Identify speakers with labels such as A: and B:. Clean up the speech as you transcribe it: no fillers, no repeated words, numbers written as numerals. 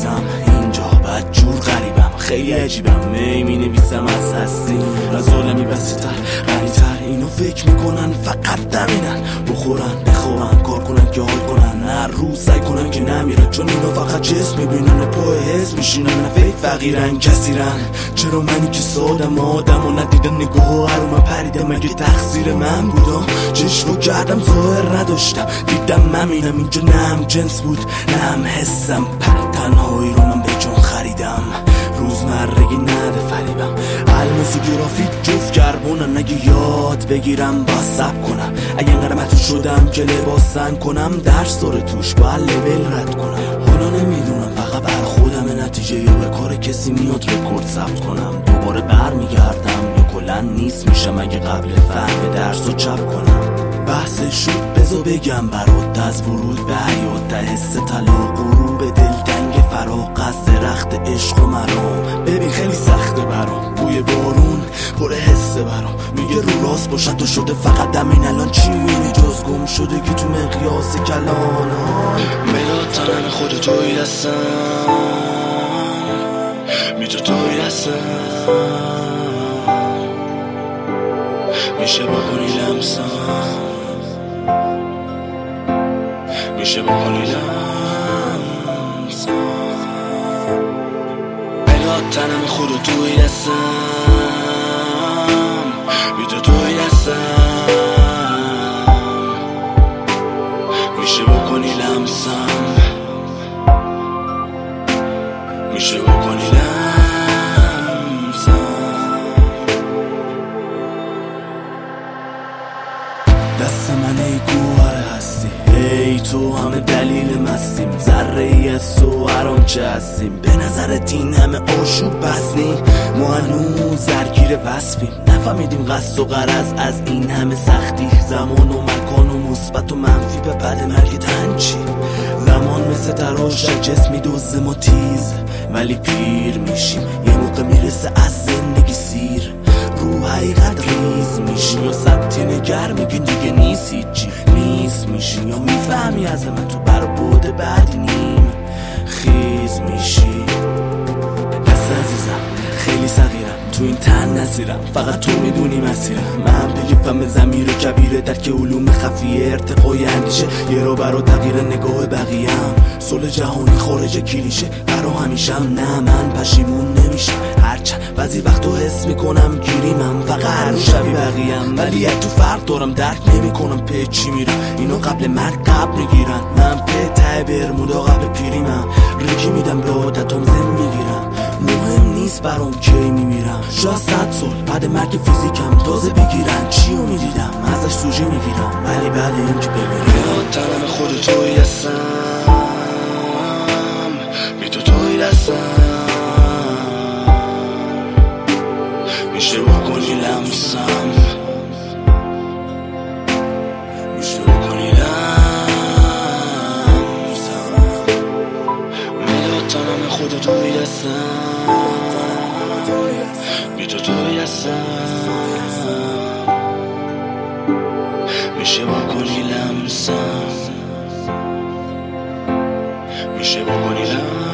A: نویسم اینجا بدجور غریبم، خیلی عجیبم. می نویسم از هستی از عالمی وسیع‌تر غنی‌تر. اینو فکر میکنن فقط دمینن، بخورن بخوابن کار کنن که حال کنن، هر روز سعی کنن که نمیرن، چون اینا فقط جسم میبینن، پای حس میشینن، نه فکر فقیرن کثیرن. چرا منی که سادم آدم و ندیدم نگاه هر من پریدم، مگه تقصیر من بودم؟ چشمو کردم ظاهر نداشتم، دیدم ممینم اینجا، نه هم جنس بود نه هم حسم. تنهایی رو من به جون خریدم، روزمرگی نده فریبم. الموزی گرافیک جفت کربونن، اگه یاد بگیرم با سب کنم. اگه قرمتو شدم که لباسن کنم، درس داره توش باید لول رد کنم. حالا نمیدونم فقط بر خودم نتیجه یا به کار کسی میاد رکورد ثبت کنم. دوباره برمیگردم یا کلا نیست میشم اگه قبل فهم درسو چپ کنم. بحث شد بذار بگم برات، از ورود به حیات تا حس طلا، غروب دلتنگ فراق از درخت عشق و مرام. ببین خیلی سخته برام، بوی بارون پر حسه برام، میگه رو راست باشد تو شده فقط دم این الان چی میبینی جز گم شده که تو مقیاس کلان. میداد تنم خود توی دستم، میتو توی دستم، میشه بکنی لمسم، میشه بکنی لمسم. میداد تنم خود توی دستم، میتو توی دستم، میشه بکنی لمسم، میشه بکنی لمسم. دست من ای گوهر هستی، ای تو همه دلیل مستیم، ذره ای از تو هر آنچه هستیم. به نظرت این همه آشوب بسنی، ما هنوز درگیر وصفیم، نفهمیدیم قصد و غرض از این همه سختی. زمان و مکان و مثبت و منفی به بعد مرگ تن چی؟ زمان مثل تراش جسمی دوز ما تیز، ولی پیر میشیم یه موقع میرسه از زندگی سیر. رو حقیقت ریز میشی یا سبتی نگر میگین دیگه نیست هیچی، نیست میشی یا میفهمی از من تو بر بوده بعدی نیم خیز میشی. دست عزیزم خیلی صغیرم، تو این تن نزیرم، فقط تو میدونی مسیرم. من بگی فهم ضمیر کبیره، درک علوم خفیه، ارتقای اندیشه، یه رو برا تغییر نگاه بقیه‌ام. صلح جهانی خارج کلیشه، برا همیشم نه من پشیمون نمیشم. هرچند بعضی وقتو حس میکنم گیریمم، فقط هر شبی بقیه‌ام، ولی یک تو فرق دارم درک نمیکنم پی چی میرم. اینو قبل مرگ قبل میگیرن، من پی ته برمودا قبل پیریمم. ریکی میدم به عادتام زن میگیرم، مهم نیست برام کی میمیرم. شاید 100 سال بعد مرگ فیزیکم تازه بگیرن چیو میدیدم، ازش سوژه میگیرم، ولی بعد این که بمیرم تنم خود توی دستم، بی تو توی دستم، میشه بکنی لمسم، میشه بکنی لمسم. میداد تنم خود توی دستم، بی تو توی دستم، میشه بکنی لمسم، میشه بکنی لمسم.